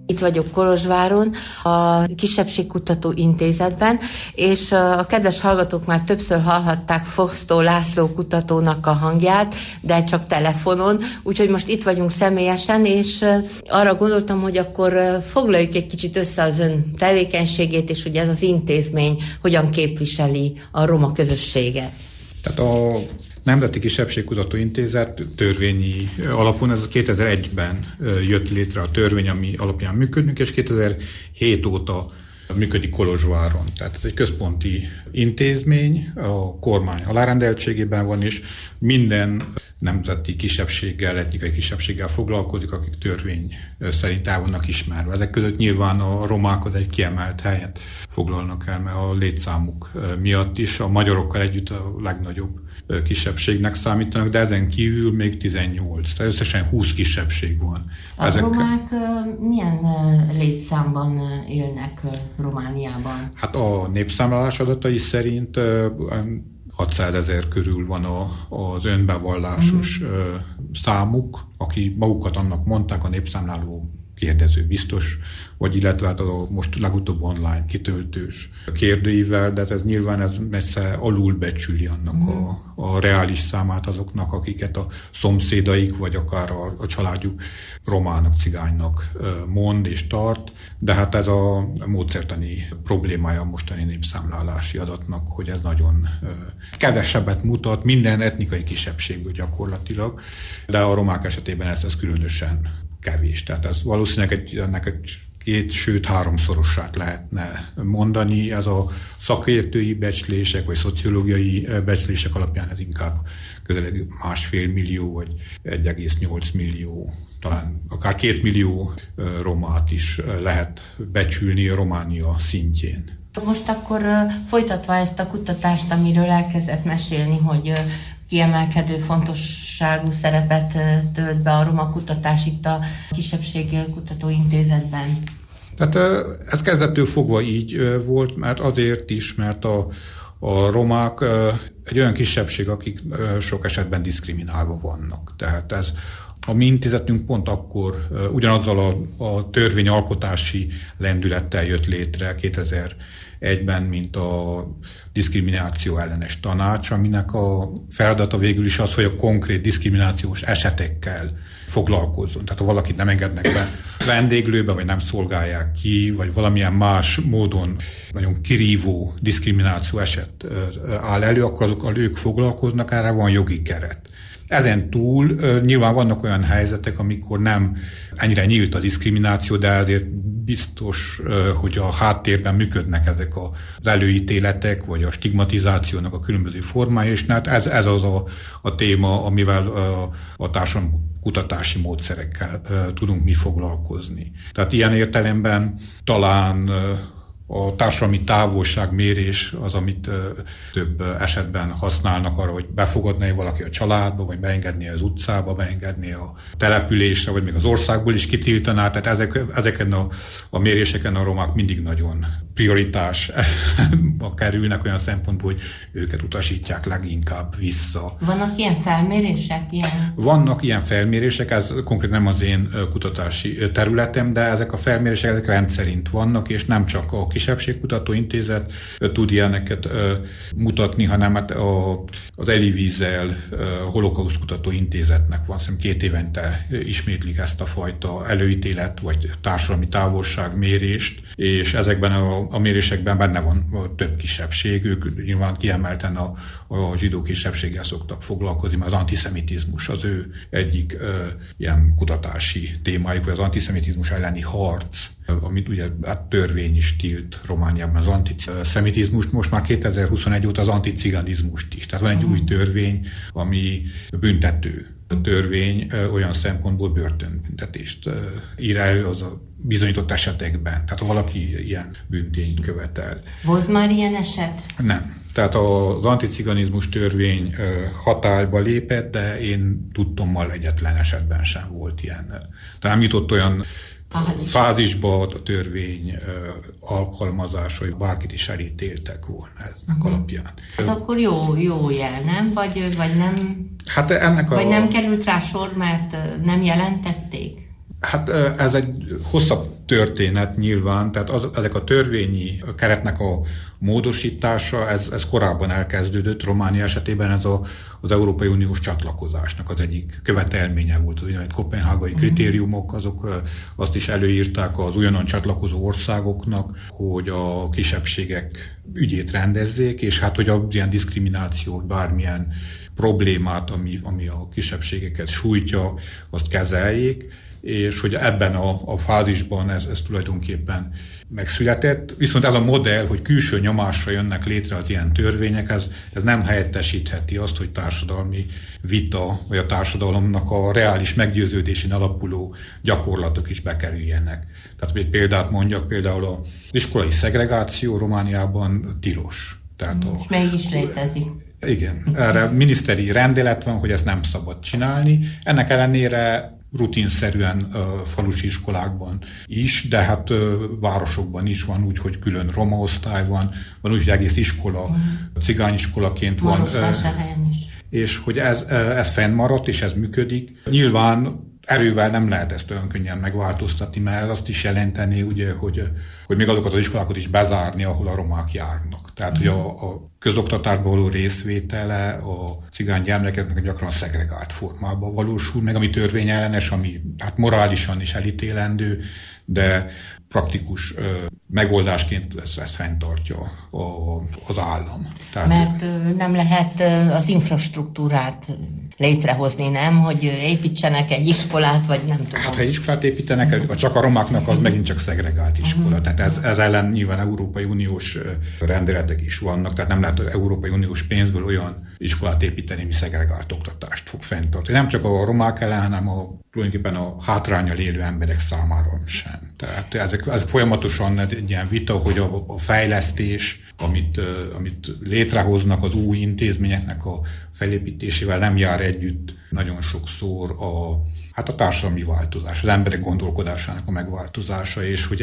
Itt vagyok Kolozsváron, a Kisebbségkutató Intézetben, és a kedves hallgatók már többször hallhatták Fosztó László kutatónak a hangját, de csak telefonon, úgyhogy most itt vagyunk személyesen, és arra gondoltam, hogy akkor foglaljuk egy kicsit össze az ön tevékenységét, és hogy ez az intézmény hogyan képviseli a roma közösséget. Tehát a Nemzeti Kisebbségkutató Intézet törvényi alapon, ez 2001-ben jött létre a törvény, ami alapján működünk, és 2007 óta működik Kolozsváron. Tehát ez egy központi intézmény, a kormány alárendeltségében van, és minden nemzeti kisebbséggel, etnikai kisebbséggel foglalkozik, akik törvény szerint el vannak ismerve. Ezek között nyilván a romák az egy kiemelt helyet foglalnak el, mert a létszámuk miatt is a magyarokkal együtt a legnagyobb kisebbségnek számítanak, de ezen kívül még 18. Tehát összesen 20 kisebbség van. A romák milyen létszámban élnek Romániában? Hát a népszámlálás adatai szerint 600 000 körül van az önbevallásos számuk, aki magukat annak mondták, a népszámláló kérdező biztos, vagy illetve hát a most legutóbb online kitöltős kérdőível, de ez nyilván ez messze alulbecsüli annak a reális számát azoknak, akiket a szomszédaik, vagy akár a családjuk romának, cigánynak mond és tart, de hát ez a módszertani problémája a mostani népszámlálási adatnak, hogy ez nagyon kevesebbet mutat minden etnikai kisebbségből gyakorlatilag, de a romák esetében ez különösen kevés. Tehát ez valószínűleg ennek egy 2, sőt 3-szorosát lehetne mondani. Ez a szakértői becslések, vagy szociológiai becslések alapján ez inkább közel 1,5 millió, vagy 1,8 millió, talán akár 2 millió romát is lehet becsülni a Románia szintjén. Most akkor folytatva ezt a kutatást, amiről elkezdett mesélni, hogy kiemelkedő fontosságú szerepet tölt be a roma kutatás itt a Kisebbségkutató Intézetben. Tehát ez kezdettől fogva így volt, mert azért is, mert a romák egy olyan kisebbség, akik sok esetben diszkriminálva vannak. Tehát ez a mi intézetünk pont akkor ugyanazzal a törvényalkotási lendülettel jött létre 2001-ben, mint a diszkrimináció ellenes tanács, aminek a feladata végül is az, hogy a konkrét diszkriminációs esetekkel foglalkozzon. Tehát ha valakit nem engednek be vendéglőbe, vagy nem szolgálják ki, vagy valamilyen más módon nagyon kirívó diszkrimináció eset áll elő, akkor azokkal ők foglalkoznak, erre van jogi keret. Ezen túl nyilván vannak olyan helyzetek, amikor nem ennyire nyílt a diszkrimináció, de azért biztos, hogy a háttérben működnek ezek az előítéletek, vagy a stigmatizációnak a különböző formái, és hát ez az a téma, amivel a társadalomkutatási módszerekkel tudunk mi foglalkozni. Tehát ilyen értelemben talán a társadalmi távolságmérés az, amit több esetben használnak arra, hogy befogadni valaki a családba, vagy beengedni az utcába, beengedni a településre, vagy még az országból is kitiltaná. Tehát ezeken a méréseken a romák mindig nagyon prioritásba kerülnek olyan szempontból, hogy őket utasítják leginkább vissza. Vannak ilyen felmérések? Vannak ilyen felmérések, ez konkrétan nem az én kutatási területem, de ezek a felmérések ezek rendszerint vannak, és nem csak a Kisebbségkutató Intézet tud ilyeneket mutatni, hanem hát az Elie Wiesel Holokauszt-kutató Intézetnek van, szerintem 2 évente ismétlik ezt a fajta előítélet, vagy társadalmi távolságmérést, és ezekben a mérésekben benne van több kisebbség, ők nyilván kiemelten a zsidó kisebbséggel szoktak foglalkozni, mert az antiszemitizmus az ő egyik ilyen kutatási témájuk, vagy az antiszemitizmus elleni harc, amit ugye törvény is tilt Romániában az antiszemitizmust, most már 2021 óta az anticiganizmust is. Tehát van egy új törvény, ami büntető törvény, olyan szempontból börtönbüntetést ír elő az a bizonyított esetekben. Tehát ha valaki ilyen bűntényt követel. Volt már ilyen eset? Nem. Tehát az anticiganizmus törvény hatályba lépett, de én tudtommal egyetlen esetben sem volt ilyen. Tehát nem jutott olyan fázisba a törvény alkalmazása, hogy bárkit is elítéltek volna eznek alapján. Ez akkor jó jel, nem? Vagy nem? Hát vagy nem került rá sor, mert nem jelentették? Hát ez egy hosszabb történet nyilván, tehát ezek a törvényi keretnek a módosítása, ez korábban elkezdődött. Románia esetében ez az Európai Uniós csatlakozásnak az egyik követelménye volt, az úgynevezett koppenhágai kritériumok, azok azt is előírták az újonnan csatlakozó országoknak, hogy a kisebbségek ügyét rendezzék, és hát, hogy az ilyen diszkriminációt, bármilyen problémát, ami a kisebbségeket sújtja, azt kezeljék, és hogy ebben a fázisban ez tulajdonképpen megszületett. Viszont ez a modell, hogy külső nyomásra jönnek létre az ilyen törvények, ez nem helyettesítheti azt, hogy társadalmi vita, vagy a társadalomnak a reális meggyőződésén alapuló gyakorlatok is bekerüljenek. Tehát egy példát mondjak, például az iskolai szegregáció Romániában tilos. És mégis létezik. Igen, erre miniszteri rendelet van, hogy ezt nem szabad csinálni. Ennek ellenére rutinszerűen falusi iskolákban is, de hát városokban is van úgy, hogy külön roma osztály van úgy, hogy egész iskola cigányiskolaként van. Marosvásárhelyen is. És hogy ez fennmaradt, és ez működik. Nyilván erővel nem lehet ezt olyan könnyen megváltoztatni, mert ez azt is jelenteni, ugye, hogy még azokat az iskolákat is bezárni, ahol a romák járnak. Tehát, hogy a közoktatásban való részvétele a cigány gyermekeknek gyakran szegregált formában valósul, meg ami törvényellenes, ami hát morálisan is elítélendő, de praktikus megoldásként ezt fenntartja az állam. Tehát, mert nem lehet az infrastruktúrát létrehozni, nem? Hogy építsenek egy iskolát, vagy nem tudom. Hát ha egy iskolát építenek, csak a romáknak az megint csak szegregált iskola. Tehát ez ellen nyilván Európai Uniós rendeletek is vannak, tehát nem lehet az Európai Uniós pénzből olyan iskolát építeni, ami szegregált oktatást fog fenntartani. Nem csak a romák ellen, hanem tulajdonképpen a hátránnyal élő emberek számára sem. Tehát ez folyamatosan egy ilyen vita, hogy a fejlesztés, amit létrehoznak az új intézményeknek a felépítésével nem jár együtt nagyon sokszor a társadalmi változás, az emberek gondolkodásának a megváltozása, és hogy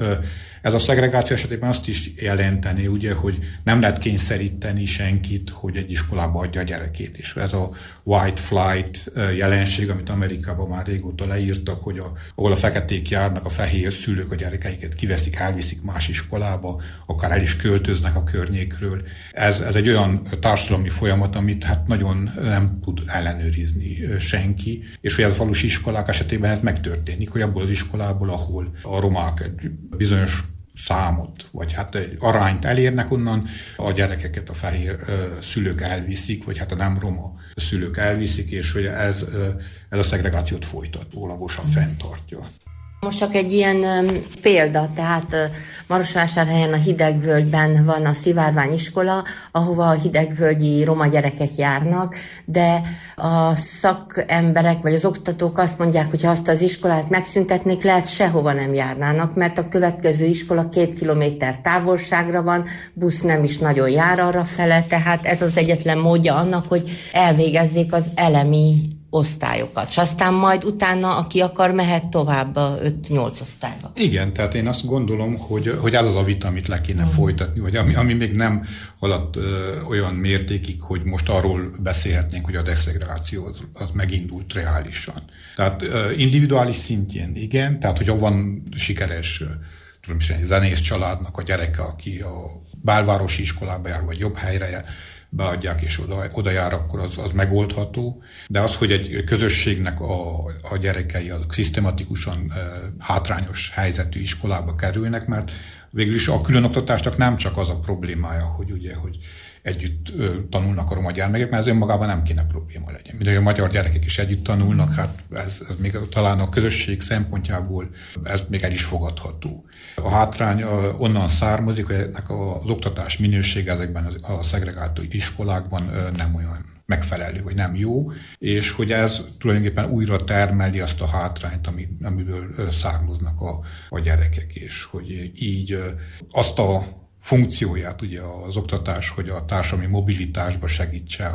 ez a szegregáció esetében azt is jelenteni, ugye, hogy nem lehet kényszeríteni senkit, hogy egy iskolába adja a gyerekét. És ez a white flight jelenség, amit Amerikában már régóta leírtak, hogy ahol a feketék járnak, a fehér szülők a gyerekeiket kiveszik, elviszik más iskolába, akár el is költöznek a környékről. Ez egy olyan társadalmi folyamat, amit hát nagyon nem tud ellenőrizni senki, és hogy ez a falusi iskolák esetében ez megtörténik, hogy abból az iskolából, ahol a romák egy bizonyos számot, vagy hát egy arányt elérnek, onnan a gyerekeket a fehér szülők elviszik, vagy hát a nem roma szülők elviszik, és hogy ez a szegregációt folytatólagosan fenntartja. Most csak egy ilyen példa, tehát Marosvásárhelyen a Hidegvölgyben van a Szivárvány iskola, ahova a hidegvölgyi roma gyerekek járnak, de a szakemberek vagy az oktatók azt mondják, hogy ha azt az iskolát megszüntetnék, lehet sehova nem járnának, mert a következő iskola 2 kilométer távolságra van, busz nem is nagyon jár arra fele, tehát ez az egyetlen módja annak, hogy elvégezzék az elemi osztályokat, és aztán majd utána, aki akar, mehet tovább a 5-8 osztályba. Igen, tehát én azt gondolom, hogy ez az a vita, amit le kéne folytatni, vagy ami még nem haladt olyan mértékig, hogy most arról beszélhetnénk, hogy a deszegregáció az megindult reálisan. Tehát individuális szintjén igen, tehát hogyha van sikeres egy zenész családnak a gyereke, aki a belvárosi iskolába jár, vagy jobb helyre beadják és oda jár, akkor az megoldható. De az, hogy egy közösségnek a gyerekei szisztematikusan hátrányos helyzetű iskolába kerülnek, mert végül is a különoktatásnak nem csak az a problémája, hogy együtt tanulnak a roma gyermekek, mert ez önmagában nem kéne probléma legyen. Mind a magyar gyerekek is együtt tanulnak, hát ez még talán a közösség szempontjából ez még el is fogadható. A hátrány onnan származik, hogy ennek az oktatás minősége ezekben a szegregált iskolákban nem olyan megfelelő, vagy nem jó, és hogy ez tulajdonképpen újra termeli azt a hátrányt, amiből származnak a gyerekek, és hogy így azt a funkcióját ugye az oktatás, hogy a társadalmi mobilitásba segítse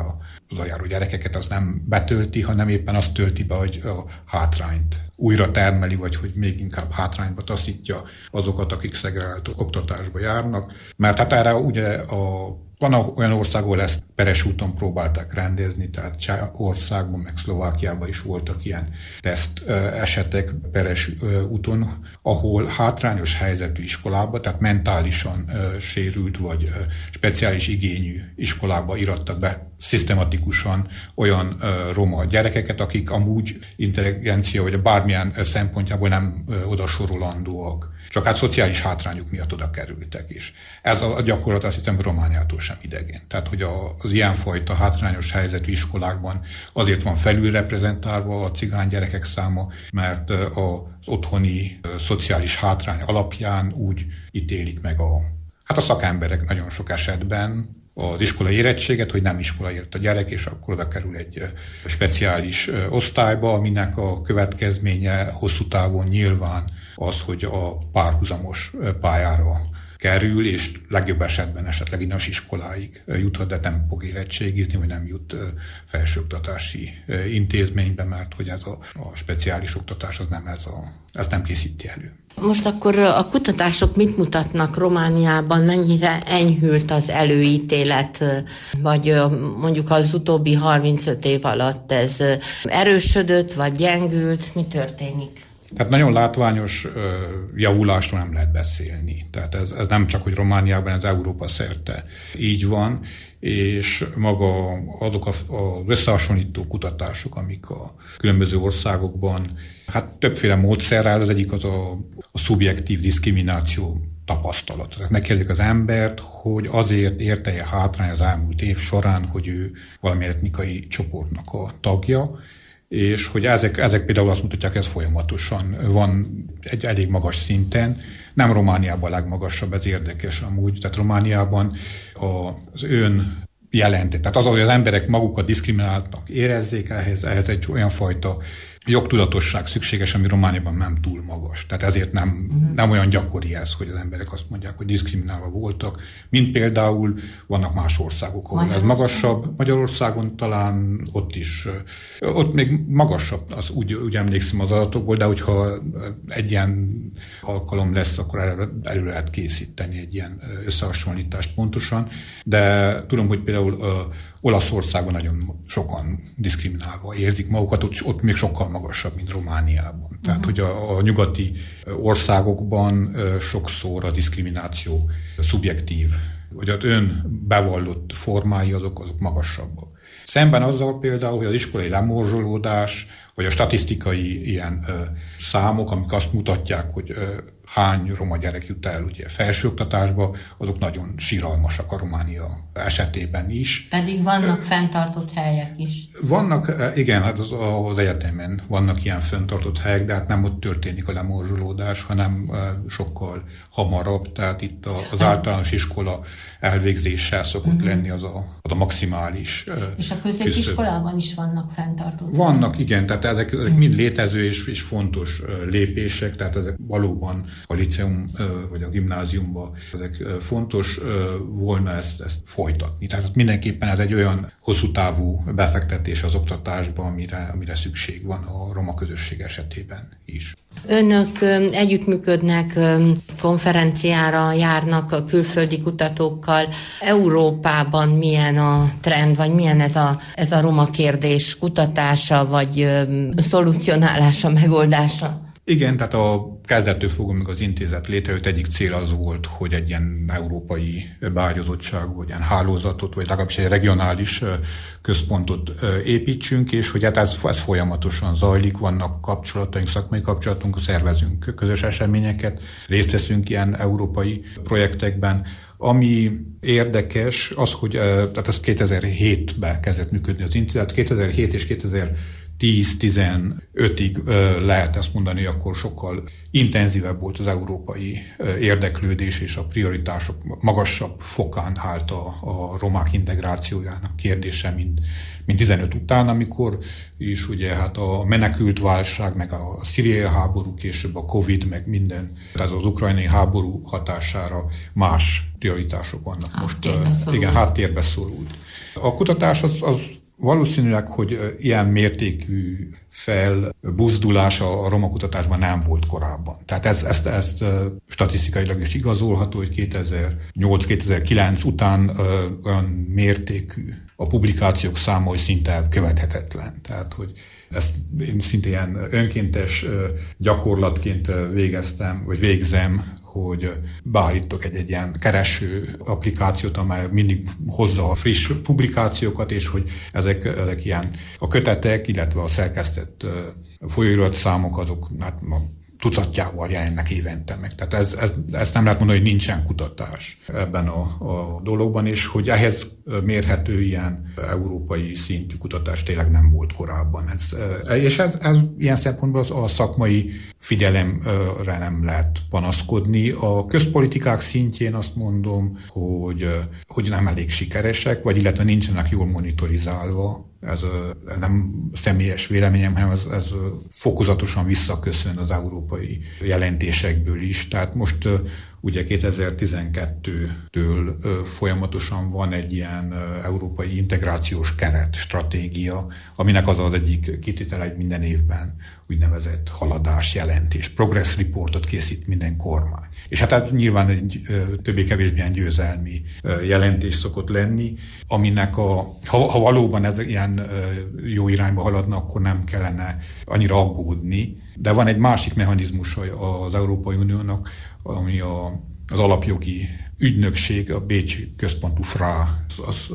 az aljáró gyerekeket az nem betölti, hanem éppen azt tölti be, hogy a hátrányt újra termeli, vagy hogy még inkább hátrányba taszítja azokat, akik szegregált oktatásba járnak. Mert hát erre ugye van olyan ország, ahol ezt peres úton próbálták rendezni, tehát Csehországban, meg Szlovákiában is voltak ilyen teszt esetek peres úton, ahol hátrányos helyzetű iskolába, tehát mentálisan sérült vagy speciális igényű iskolába irattak be szisztematikusan olyan roma gyerekeket, akik amúgy intelligencia vagy bármilyen szempontjából nem odasorolandóak. Csak hát szociális hátrányuk miatt oda kerültek is. Ez a gyakorlat azt hiszem Romániától sem idegen. Tehát, hogy az ilyenfajta hátrányos helyzetű iskolákban azért van felülreprezentálva a cigány gyerekek száma, mert az otthoni szociális hátrány alapján úgy ítélik meg a szakemberek nagyon sok esetben az iskolai érettséget, hogy nem iskola ért a gyerek, és akkor oda kerül egy speciális osztályba, aminek a következménye hosszú távon nyilván az, hogy a párhuzamos pályára kerül, és legjobb esetben esetleg innen iskoláig juthat, de nem fog érettségizni, vagy nem jut felsőoktatási intézménybe, mert hogy ez a speciális oktatás az nem ez nem készíti elő. Most akkor a kutatások mit mutatnak Romániában, mennyire enyhült az előítélet, vagy mondjuk az utóbbi 35 év alatt ez erősödött, vagy gyengült, mi történik? Tehát nagyon látványos javulásról nem lehet beszélni. Tehát ez nem csak, hogy Romániában, ez Európa szerte így van, és maga azok az összehasonlító kutatások, amik a különböző országokban, hát többféle módszerrel, az egyik az a szubjektív diszkrimináció tapasztalat. Tehát megkérdezik az embert, hogy azért érte hátrány az elmúlt év során, hogy ő valami etnikai csoportnak a tagja, és hogy ezek például azt mutatják, ez folyamatosan van egy elég magas szinten. Nem Romániában a legmagasabb, ez érdekes amúgy. Tehát Romániában az ön jelentés, tehát az, hogy az emberek magukat diszkrimináltnak érezzék, ehhez egy olyan fajta jogtudatosság szükséges, ami Romániában nem túl magas. Tehát ezért nem olyan gyakori ez, hogy az emberek azt mondják, hogy diszkriminálva voltak, mint például vannak más országok, ahol ez magasabb. Magyarországon talán ott még magasabb, az úgy emlékszem az adatokból, de hogyha egy ilyen alkalom lesz, akkor elő lehet készíteni egy ilyen összehasonlítást pontosan. De tudom, hogy például Olaszországban nagyon sokan diszkriminálva érzik magukat, ott még sokkal magasabb, mint Romániában. Tehát, hogy a nyugati országokban sokszor a diszkrimináció szubjektív, vagy az ön bevallott formái azok magasabbak. Szemben azzal például, hogy az iskolai lemorzsolódás, vagy a statisztikai ilyen számok, amik azt mutatják, hogy hány roma gyerek jut el ugye felsőoktatásba, azok nagyon siralmasak a Románia esetében is. Pedig vannak fenntartott helyek is. Vannak, igen, hát az egyetemen vannak ilyen fenntartott helyek, de hát nem ott történik a lemorzsolódás, hanem sokkal hamarabb, tehát itt az általános iskola elvégzéssel szokott lenni az a maximális És a középiskolában is vannak fenntartott. Vannak, igen, tehát ezek mind létező és fontos lépések, tehát ezek valóban a liceum vagy a gimnáziumban ezek fontos volna ezt folytatni. Tehát mindenképpen ez egy olyan hosszú távú befektetés az oktatásba, amire szükség van a roma közösség esetében is. Önök együttműködnek, konferenciára járnak a külföldi kutatókkal. Európában milyen a trend, vagy milyen ez a roma kérdés kutatása, vagy szolucionálása, megoldása? Igen, tehát a kezdettől fogva, még az intézet létrejött, egyik cél az volt, hogy egy ilyen európai beágyazottságú, vagy ilyen hálózatot, vagy legalábbis egy regionális központot építsünk, és hogy hát ez folyamatosan zajlik, vannak kapcsolataink, szakmai kapcsolatunk, szervezünk közös eseményeket, részt veszünk ilyen európai projektekben. Ami érdekes, az, hogy tehát ez 2007-ben kezdett működni az intézet, 2007 és 2010-15-ig lehet ezt mondani, akkor sokkal intenzívebb volt az európai érdeklődés, és a prioritások magasabb fokán állt a romák integrációjának kérdése, mint 15 után, amikor is ugye hát a menekült válság, meg a szíriai háború, később a Covid, meg minden, tehát az ukrajnai háború hatására más prioritások vannak most. Igen, háttérbe szorult. A kutatás az Valószínűleg, hogy ilyen mértékű felbuzdulás a roma kutatásban nem volt korábban. Tehát ez statisztikailag is igazolható, hogy 2008-2009 után olyan mértékű a publikációk száma, hogy szinte követhetetlen. Tehát, hogy ezt én szinte ilyen önkéntes gyakorlatként végzem, hogy beállítok egy ilyen kereső applikációt, amely mindig hozza a friss publikációkat, és hogy ezek ilyen a kötetek, illetve a szerkesztett folyóiratszámok azok tucatjával jelennek évente meg. Tehát ezt nem lehet mondani, hogy nincsen kutatás ebben a dologban, és hogy ehhez mérhető ilyen európai szintű kutatás tényleg nem volt korábban. Ez ilyen szempontból a szakmai figyelemre nem lehet panaszkodni. A közpolitikák szintjén azt mondom, hogy nem elég sikeresek, vagy illetve nincsenek jól monitorizálva. Ez nem személyes véleményem, hanem ez fokozatosan visszaköszön az európai jelentésekből is. Tehát most ugye 2012-től folyamatosan van egy ilyen európai integrációs keret, stratégia, aminek az egyik kitétele, egy minden évben úgynevezett haladás jelentés, progress reportot készít minden kormány. És hát nyilván egy többé-kevésbé ilyen győzelmi jelentés szokott lenni, aminek ha valóban ez ilyen jó irányba haladna, akkor nem kellene annyira aggódni. De van egy másik mechanizmus az Európai Uniónak, ami az alapjogi ügynökség, a bécsi központú FRA.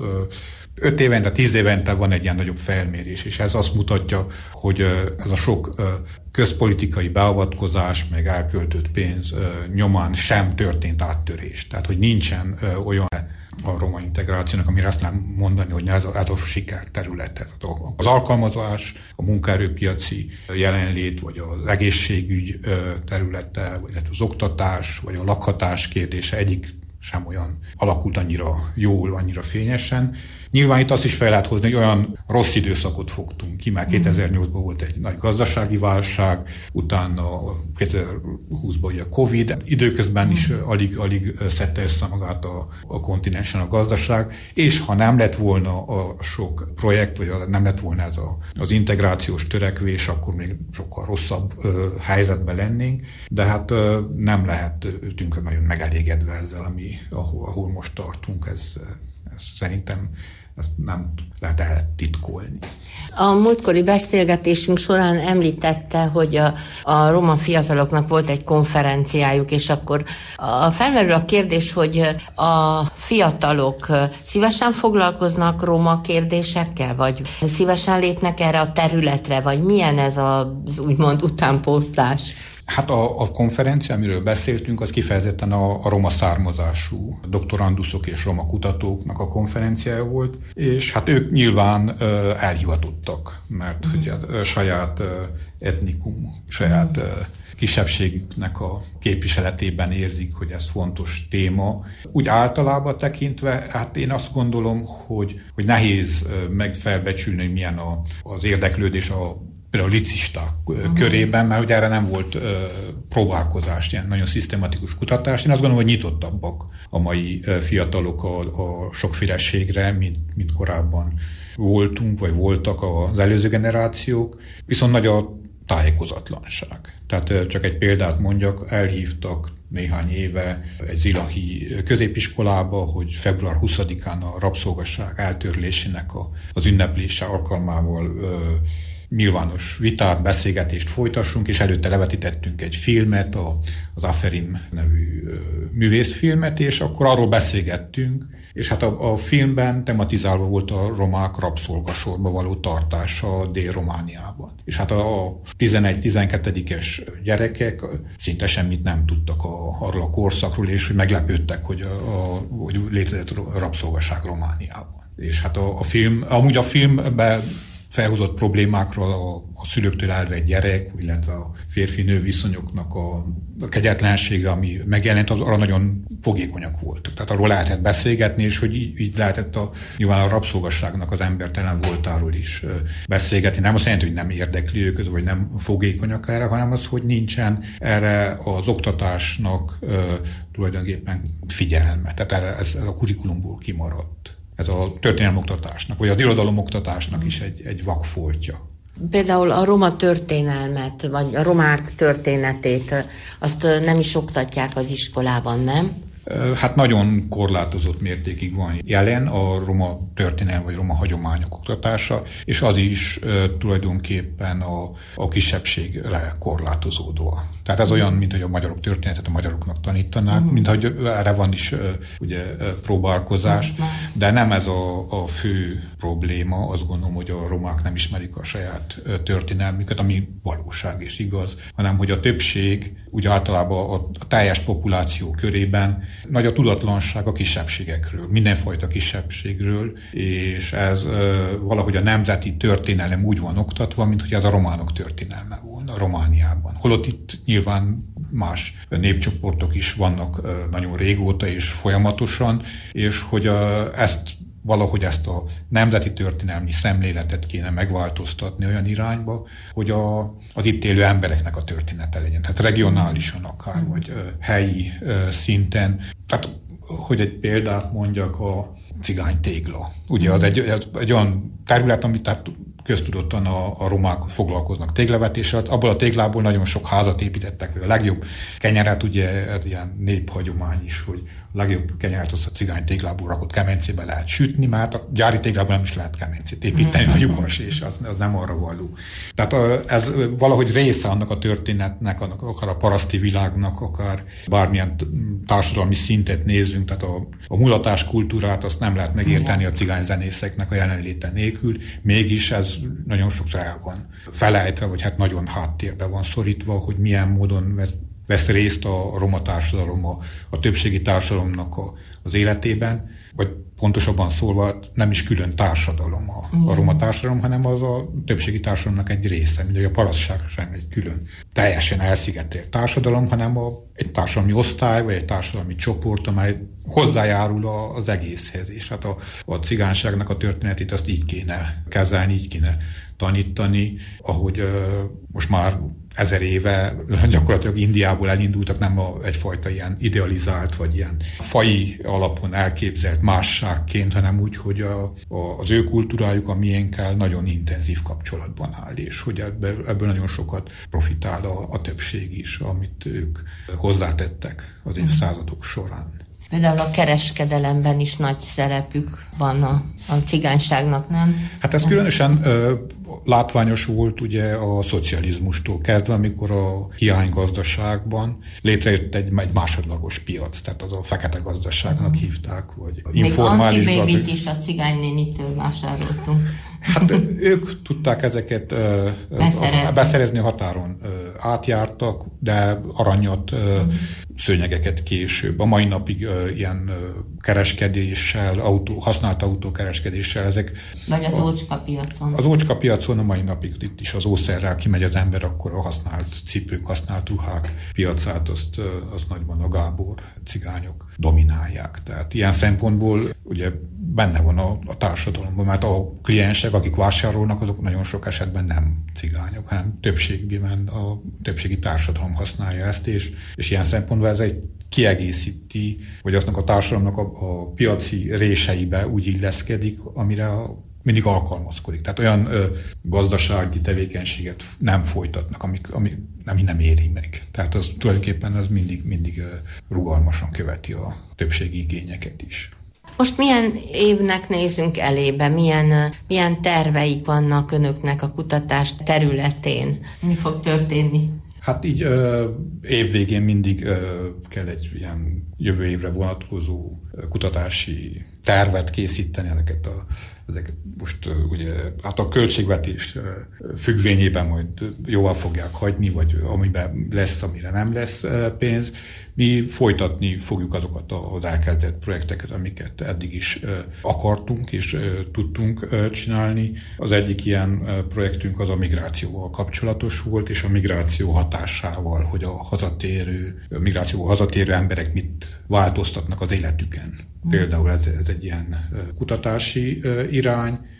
5 évente, 10 évente van egy ilyen nagyobb felmérés, és ez azt mutatja, hogy ez a sok közpolitikai beavatkozás, meg elköltött pénz nyomán sem történt áttörés. Tehát, hogy nincsen olyan a roma integrációnak, amire azt nem mondani, hogy ez a sikerterület. Az alkalmazás, a munkaerőpiaci jelenlét, vagy az egészségügy területe, vagy az oktatás, vagy a lakhatás kérdése egyik sem olyan alakult annyira jól, annyira fényesen. Nyilván itt azt is fel lehet hozni, hogy olyan rossz időszakot fogtunk ki, mert 2008-ban volt egy nagy gazdasági válság, utána 2020-ban ugye a Covid, időközben is alig szedte össze magát a kontinensen a gazdaság, és ha nem lett volna a sok projekt, vagy nem lett volna ez az integrációs törekvés, akkor még sokkal rosszabb helyzetben lennénk, de hát nem lehetünk nagyon megelégedve ezzel, ahol most tartunk, ez szerintem ezt nem lehet eltitkolni. A múltkori beszélgetésünk során említette, hogy a roma fiataloknak volt egy konferenciájuk, és akkor felmerül a kérdés, hogy a fiatalok szívesen foglalkoznak roma kérdésekkel, vagy szívesen lépnek erre a területre, vagy milyen ez az úgymond utánpótlás? Hát a konferencia, amiről beszéltünk, az kifejezetten a roma származású doktoranduszok és roma kutatóknak a konferenciája volt, és hát ők nyilván elhivatottak, mert ugye a saját etnikum, saját kisebbségüknek a képviseletében érzik, hogy ez fontos téma. Úgy általában tekintve, hát én azt gondolom, hogy nehéz megfelbecsülni, hogy milyen az érdeklődés például licisták körében, mert ugye erre nem volt próbálkozás, ilyen nagyon szisztematikus kutatás. Én azt gondolom, hogy nyitottabbak a mai fiatalok a sokféleségre, mint korábban voltunk, vagy voltak az előző generációk, viszont nagy a tájékozatlanság. Tehát csak egy példát mondjak, elhívtak néhány éve egy zilahi középiskolába, hogy február 20-án a rabszolgasság eltörlésének az ünneplése alkalmával nyilvános vitát, beszélgetést folytassunk, és előtte levetítettünk egy filmet, az Aferim nevű művészfilmet, és akkor arról beszélgettünk, és hát a filmben tematizálva volt a romák rabszolgasorba való tartása Dél-Romániában. És hát a 11-12-es gyerekek szinte semmit nem tudtak arról a korszakról, és hogy meglepődtek, hogy létezett rabszolgaság Romániában. És hát amúgy a filmben felhozott problémákról a szülőktől elvett gyerek, illetve a férfi-nő viszonyoknak a kegyetlensége, ami megjelent, arra nagyon fogékonyak voltak. Tehát arról lehetett beszélgetni, és hogy így lehetett nyilván a rabszolgasságnak az embertelen voltáról is beszélgetni. Nem azt jelenti, hogy nem érdekli őket, vagy nem fogékonyak erre, hanem az, hogy nincsen erre az oktatásnak tulajdonképpen figyelme. Tehát ez a kurikulumból kimaradt. ez a történelmoktatásnak, vagy az irodalomoktatásnak is egy vakfoltja. Például a roma történelmet, vagy a romák történetét, azt nem is oktatják az iskolában, nem? Hát nagyon korlátozott mértékig van jelen a roma történelem vagy roma hagyományok oktatása, és az is tulajdonképpen a kisebbségre korlátozódó. Tehát ez olyan, mint hogy a magyarok történetet a magyaroknak tanítanák, mint hogy erre van is ugye próbálkozás, de nem ez a fő probléma. Azt gondolom, hogy a romák nem ismerik a saját történelmüket, ami valóság és igaz, hanem hogy a többség, úgy általában a teljes populáció körében nagy a tudatlanság a kisebbségekről, mindenfajta kisebbségről, és ez valahogy a nemzeti történelem úgy van oktatva, mint hogy ez a románok történelme volna Romániában. Holott itt nyilván más népcsoportok is vannak nagyon régóta és folyamatosan, és hogy valahogy ezt a nemzeti történelmi szemléletet kéne megváltoztatni olyan irányba, hogy az itt élő embereknek a története legyen. Tehát regionálisan akár, vagy helyi szinten. Tehát, hogy egy példát mondjak, a cigánytégla. Ugye az egy olyan terület, amit köztudottan a romák foglalkoznak téglavetéssel. Abból a téglából nagyon sok házat építettek. A legjobb kenyeret, ugye ez ilyen néphagyomány is, hogy a legjobb kenyeret azt a cigány téglából rakott kemencébe lehet sütni, mert a gyári téglából nem is lehet kemencét építeni, a lyukas, és az nem arra való. Tehát ez valahogy része annak a történetnek, akár a paraszti világnak, akár bármilyen társadalmi szintet nézzünk, tehát a mulatás kultúrát azt nem lehet megérteni a cigányzenészeknek a jelenléte nélkül, mégis ez nagyon sokszor el van felejtve, vagy hát nagyon háttérbe van szorítva, hogy milyen módon vesz részt a roma társadalom, a többségi társadalomnak az életében, vagy pontosabban szólva nem is külön társadalom a roma társadalom, hanem az a többségi társadalomnak egy része, mint hogy a parasztság sem egy külön teljesen elszigetelt társadalom, hanem egy társadalmi osztály, vagy egy társadalmi csoport, amely hozzájárul az egészhez. És hát a cigányságnak a történetét azt így kéne kezelni, így kéne tanítani, ahogy most már 1000 éve gyakorlatilag Indiából elindultak, nem egyfajta ilyen idealizált, vagy ilyen faji alapon elképzelt másságként, hanem úgy, hogy az ő kultúrájuk a miénkkel nagyon intenzív kapcsolatban áll, és hogy ebből nagyon sokat profitál a többség is, amit ők hozzátettek az évszázadok során. Például a kereskedelemben is nagy szerepük van a cigányságnak, nem? Hát ez különösen látványos volt ugye a szocializmustól kezdve, amikor a hiánygazdaságban létrejött egy másodlagos piac, tehát az a fekete gazdaságnak hívták, vagy informális gazdaság. Még antibébit is a cigánynénitől vásároltunk. Hát ők tudták ezeket beszerezni, határon átjártak, de aranyat, szőnyegeket később. A mai napig ilyen kereskedéssel, használt autókereskedéssel ezek... Vagy az ócskapiacon. Az ócskapiacon a mai napig itt is az ószerrel kimegy az ember, akkor a használt cipők, használt ruhák piacát, azt nagyban a Gábor cigányok dominálják. Tehát ilyen szempontból ugye benne van a társadalomban, mert a kliensek, akik vásárolnak, azok nagyon sok esetben nem cigányok, hanem többségben a többségi társadalom használja ezt, és ilyen szempontból ez egy kiegészíti, vagy aznak a társadalomnak a piaci réseibe úgy illeszkedik, amire mindig alkalmazkodik. Tehát olyan gazdasági tevékenységet nem folytatnak, ami nem éri meg. Tehát az tulajdonképpen ez mindig rugalmasan követi a többségi igényeket is. Most milyen évnek nézünk elébe? Milyen terveik vannak önöknek a kutatás területén? Mi fog történni? Hát így évvégén mindig kell egy ilyen jövő évre vonatkozó kutatási tervet készíteni, ezeket most ugye hát a költségvetés függvényében majd jóvá fogják hagyni, vagy amiben lesz, amire nem lesz pénz. Mi folytatni fogjuk azokat az elkezdett projekteket, amiket eddig is akartunk és tudtunk csinálni. Az egyik ilyen projektünk az a migrációval kapcsolatos volt, és a migráció hatásával, hogy a migrációval hazatérő emberek mit változtatnak az életüken. Például ez egy ilyen kutatási irány,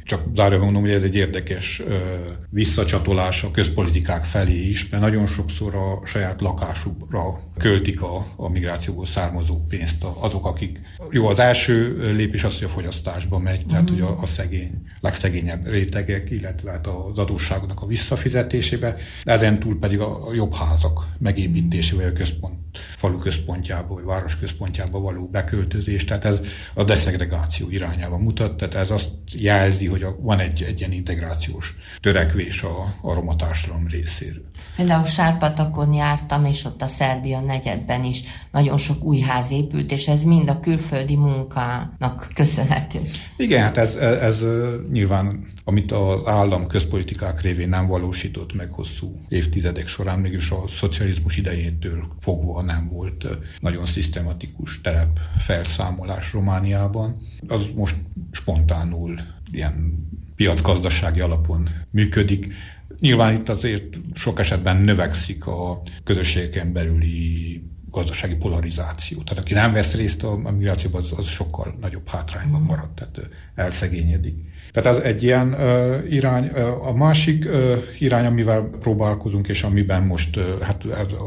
csak zárva mondom, hogy ez egy érdekes visszacsatolás a közpolitikák felé is, mert nagyon sokszor a saját lakásukra költik a migrációból származó pénzt azok, akik... Jó, az első lépés az, hogy a fogyasztásba megy, tehát hogy a legszegényebb rétegek, illetve hát az adósságoknak a visszafizetésébe, de ezen túl pedig a jobb házak megépítésével, a falu központjába, vagy város központjába való beköltözés, tehát ez a deszegregáció irányába mutat, tehát ez azt jelzi, hogy van egy ilyen integrációs törekvés a roma társadalom részéről. Például Sárpatakon jártam, és ott a Szerbia negyedben is nagyon sok új ház épült, és ez mind a külföldi munkának köszönhető. Igen, hát ez nyilván, amit az állam közpolitikák révén nem valósított meg hosszú évtizedek során, mégis a szocializmus idejétől fogva nem volt nagyon szisztematikus felszámolás Romániában. Az most spontánul ilyen piacgazdasági alapon működik. Nyilván itt azért sok esetben növekszik a közösségeken belüli gazdasági polarizáció. Tehát aki nem vesz részt a migrációban, az sokkal nagyobb hátrányban marad, tehát elszegényedik. Tehát ez egy ilyen irány. A másik irány, amivel próbálkozunk, és amiben most hát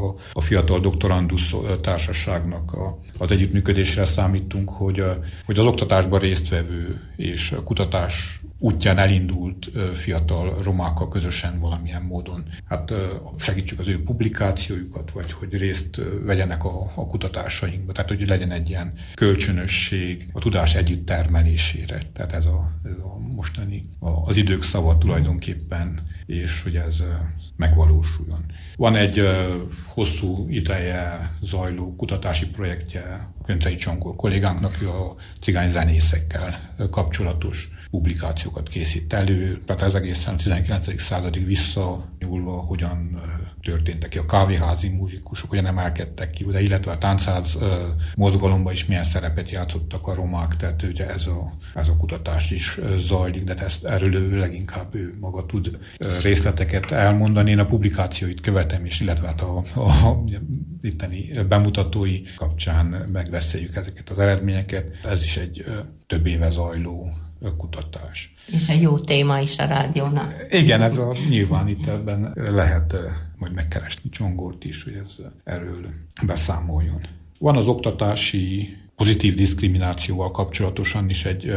a fiatal doktorandusz társaságnak az együttműködésre számítunk, hogy az oktatásban résztvevő és a kutatás útján elindult fiatal romákkal közösen valamilyen módon hát segítsük az ő publikációjukat, vagy hogy részt vegyenek a kutatásainkba. Tehát, hogy legyen egy ilyen kölcsönösség a tudás együtttermelésére. Tehát ez a mostani az idők szava tulajdonképpen, és hogy ez megvalósuljon. Van egy hosszú ideje zajló kutatási projektje Köncei Csongor kollégánknak, ő a cigány zenészekkel kapcsolatos publikációkat készít elő, tehát ez egészen a 19. századig visszanyúlva, hogyan történtek ki a kávéházi muzsikusok, hogyan emelkedtek ki, de illetve a táncház mozgalomban is milyen szerepet játszottak a romák, tehát ugye ez a kutatás is zajlik, de erről leginkább ő maga tud részleteket elmondani. Én a publikációit követem is, illetve hát a itteni bemutatói kapcsán megbeszéljük ezeket az eredményeket. Ez is egy több éve zajló kutatás. És egy jó téma is a rádiónak. Igen, nyilván itt ebben lehet majd megkeresni Csongort is, hogy ez erről beszámoljon. Van az oktatási pozitív diszkriminációval kapcsolatosan is egy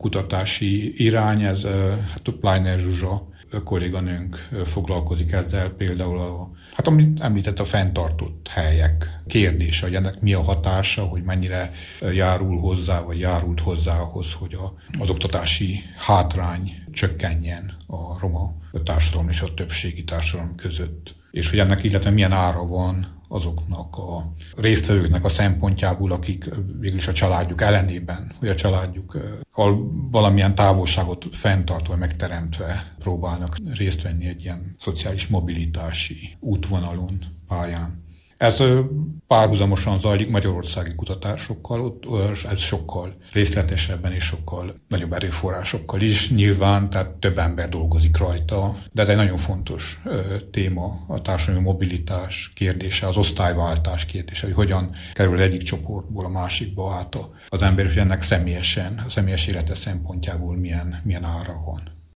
kutatási irány, ez hát a Pleiner Zsuzsa kolléganőnk foglalkozik ezzel, például amit említett, a fenntartott helyek kérdése, hogy ennek mi a hatása, hogy mennyire járul hozzá, vagy járult hozzá ahhoz, hogy az oktatási hátrány csökkenjen a roma társadalom és a többségi társadalom között. És hogy ennek illetve milyen ára van azoknak a résztvevőknek a szempontjából, akik végülis a családjuk ellenében, hogy a családjukkal valamilyen távolságot fenntartva, megteremtve próbálnak részt venni egy ilyen szociális mobilitási útvonalon, pályán. Ez párhuzamosan zajlik magyarországi kutatásokkal, ott ez sokkal részletesebben és sokkal nagyobb erőforrásokkal is nyilván, tehát több ember dolgozik rajta, de ez egy nagyon fontos téma, a társadalmi mobilitás kérdése, az osztályváltás kérdése, hogy hogyan kerül egyik csoportból a másikba át az ember, és ennek a személyes élete szempontjából milyen ára van.